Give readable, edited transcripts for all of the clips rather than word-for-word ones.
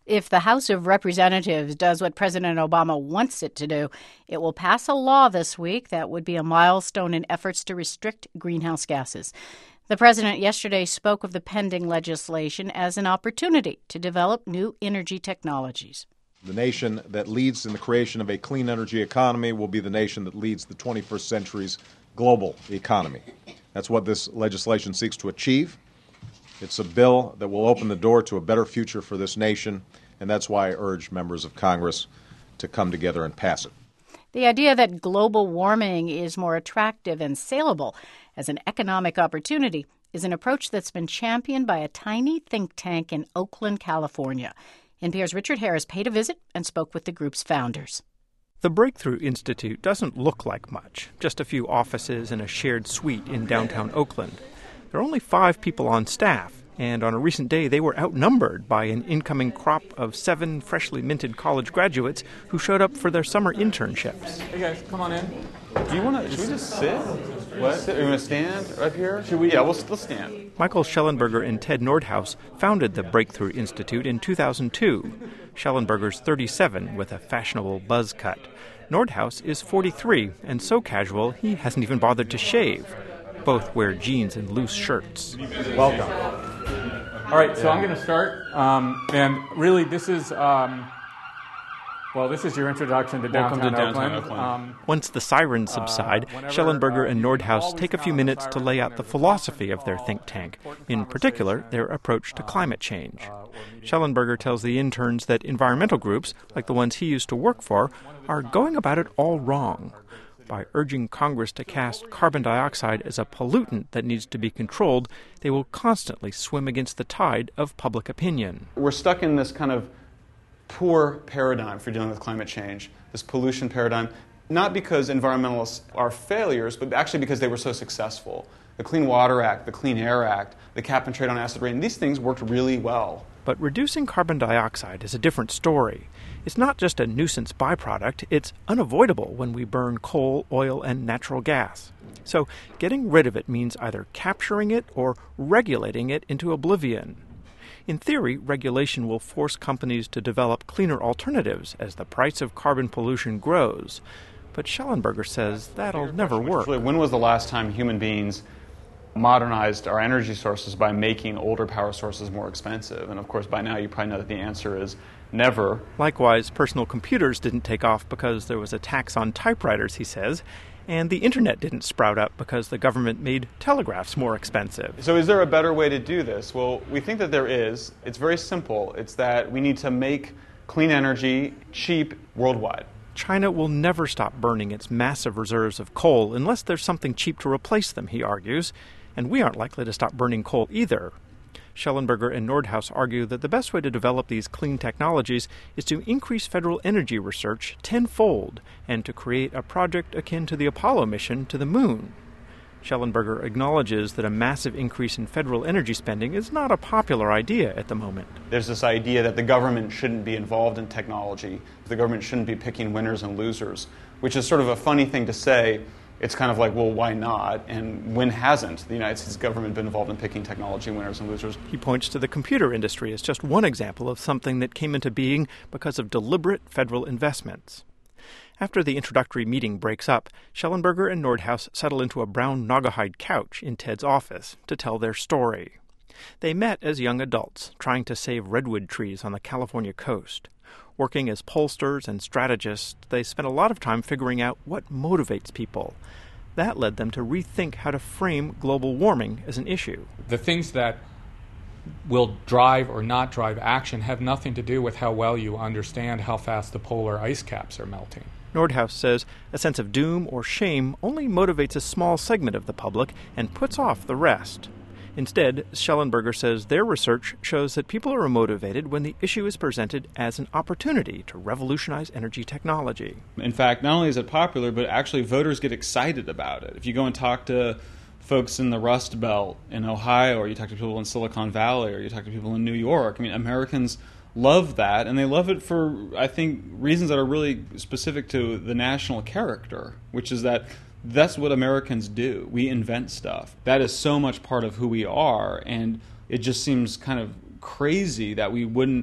If the House of Representatives does what President Obama wants it to do, it will pass a law this week that would be a milestone in efforts to restrict greenhouse gases. The president yesterday spoke of the pending legislation as an opportunity to develop new energy technologies. The nation that leads in the creation of a clean energy economy will be the nation that leads the 21st century's global economy. That's what this legislation seeks to achieve. It's a bill that will open the door to a better future for this nation, and that's why I urge members of Congress to come together and pass it. The idea that global warming is more attractive and saleable as an economic opportunity is an approach that's been championed by a tiny think tank in Oakland, California. NPR's Richard Harris paid a visit and spoke with the group's founders. The Breakthrough Institute doesn't look like much, just a few offices and a shared suite in downtown Oakland. There are only 5 people on staff, and on a recent day they were outnumbered by an incoming crop of 7 freshly minted college graduates who showed up for their summer internships. Hey guys, come on in. Should we just sit? What? Are you going to stand up here? Yeah, let's stand. Michael Schellenberger and Ted Nordhaus founded the Breakthrough Institute in 2002. Schellenberger's 37 with a fashionable buzz cut. Nordhaus is 43 and so casual he hasn't even bothered to shave. Both wear jeans and loose shirts. Welcome. All right, so I'm going to start. And really, this is your introduction to downtown Oakland. Once the sirens subside, Schellenberger and Nordhaus take a few minutes to lay out the philosophy of their think tank, in particular, their approach to climate change. Schellenberger tells the interns that environmental groups, like the ones he used to work for, are going about it all wrong. By urging Congress to cast carbon dioxide as a pollutant that needs to be controlled, they will constantly swim against the tide of public opinion. We're stuck in this kind of poor paradigm for dealing with climate change, this pollution paradigm, not because environmentalists are failures, but actually because they were so successful. The Clean Water Act, the Clean Air Act, the cap and trade on acid rain, these things worked really well. But reducing carbon dioxide is a different story. It's not just a nuisance byproduct, it's unavoidable when we burn coal, oil, and natural gas. So getting rid of it means either capturing it or regulating it into oblivion. In theory, regulation will force companies to develop cleaner alternatives as the price of carbon pollution grows. But Schellenberger says that'll never work. When was the last time human beings modernized our energy sources by making older power sources more expensive? And of course, by now you probably know that the answer is never. Likewise, personal computers didn't take off because there was a tax on typewriters, he says, and the internet didn't sprout up because the government made telegraphs more expensive. So is there a better way to do this? Well, we think that there is. It's very simple. It's that we need to make clean energy cheap worldwide. China will never stop burning its massive reserves of coal unless there's something cheap to replace them, he argues. And we aren't likely to stop burning coal either. Schellenberger and Nordhaus argue that the best way to develop these clean technologies is to increase federal energy research tenfold and to create a project akin to the Apollo mission to the moon. Schellenberger acknowledges that a massive increase in federal energy spending is not a popular idea at the moment. There's this idea that the government shouldn't be involved in technology, the government shouldn't be picking winners and losers, which is sort of a funny thing to say. It's kind of like, well, why not? And when hasn't the United States government been involved in picking technology winners and losers? He points to the computer industry as just one example of something that came into being because of deliberate federal investments. After the introductory meeting breaks up, Schellenberger and Nordhaus settle into a brown Naugahyde couch in Ted's office to tell their story. They met as young adults, trying to save redwood trees on the California coast. Working as pollsters and strategists, they spent a lot of time figuring out what motivates people. That led them to rethink how to frame global warming as an issue. The things that will drive or not drive action have nothing to do with how well you understand how fast the polar ice caps are melting. Nordhaus says a sense of doom or shame only motivates a small segment of the public and puts off the rest. Instead, Schellenberger says their research shows that people are motivated when the issue is presented as an opportunity to revolutionize energy technology. In fact, not only is it popular, but actually voters get excited about it. If you go and talk to folks in the Rust Belt in Ohio, or you talk to people in Silicon Valley, or you talk to people in New York, I mean, Americans love that, and they love it for, I think, reasons that are really specific to the national character, which is that that's what Americans do. We invent stuff. That is so much part of who we are, and it just seems kind of crazy that we wouldn't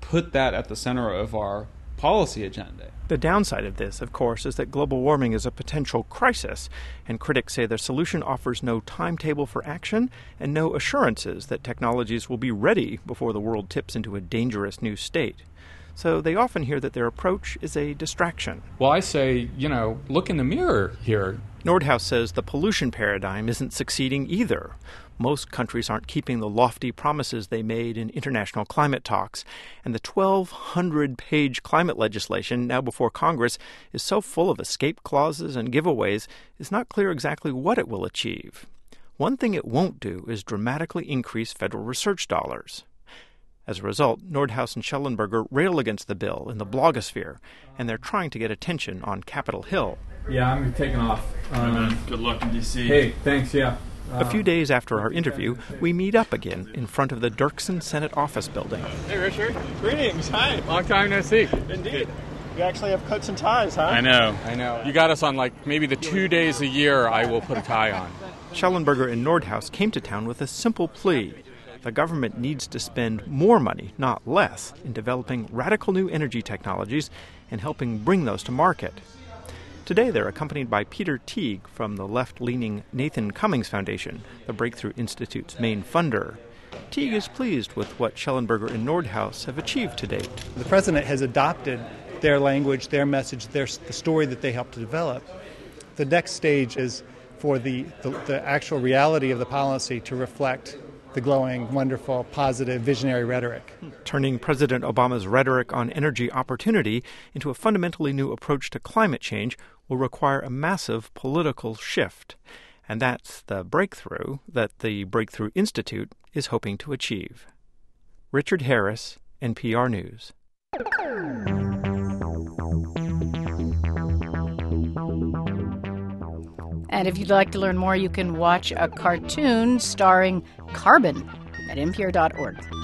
put that at the center of our policy agenda. The downside of this, of course, is that global warming is a potential crisis, and critics say the solution offers no timetable for action and no assurances that technologies will be ready before the world tips into a dangerous new state. So they often hear that their approach is a distraction. Well, I say, look in the mirror here. Nordhaus says the pollution paradigm isn't succeeding either. Most countries aren't keeping the lofty promises they made in international climate talks, and the 1,200-page climate legislation now before Congress is so full of escape clauses and giveaways, it's not clear exactly what it will achieve. One thing it won't do is dramatically increase federal research dollars. As a result, Nordhaus and Schellenberger rail against the bill in the blogosphere, and they're trying to get attention on Capitol Hill. Yeah, I'm taking off. Good luck in D.C. Hey, thanks, yeah. A few days after our interview, we meet up again in front of the Dirksen Senate office building. Hey, Richard. Greetings. Hi. Long time no see. Indeed. You actually have coats and ties, huh? I know. You got us on maybe the 2 days a year I will put a tie on. Schellenberger and Nordhaus came to town with a simple plea. The government needs to spend more money, not less, in developing radical new energy technologies and helping bring those to market. Today they're accompanied by Peter Teague from the left-leaning Nathan Cummings Foundation, the Breakthrough Institute's main funder. Teague is pleased with what Schellenberger and Nordhaus have achieved to date. The president has adopted their language, their message, the story that they helped to develop. The next stage is for the actual reality of the policy to reflect the glowing, wonderful, positive, visionary rhetoric. Turning President Obama's rhetoric on energy opportunity into a fundamentally new approach to climate change will require a massive political shift. And that's the breakthrough that the Breakthrough Institute is hoping to achieve. Richard Harris, NPR News. And if you'd like to learn more, you can watch a cartoon starring carbon at npr.org.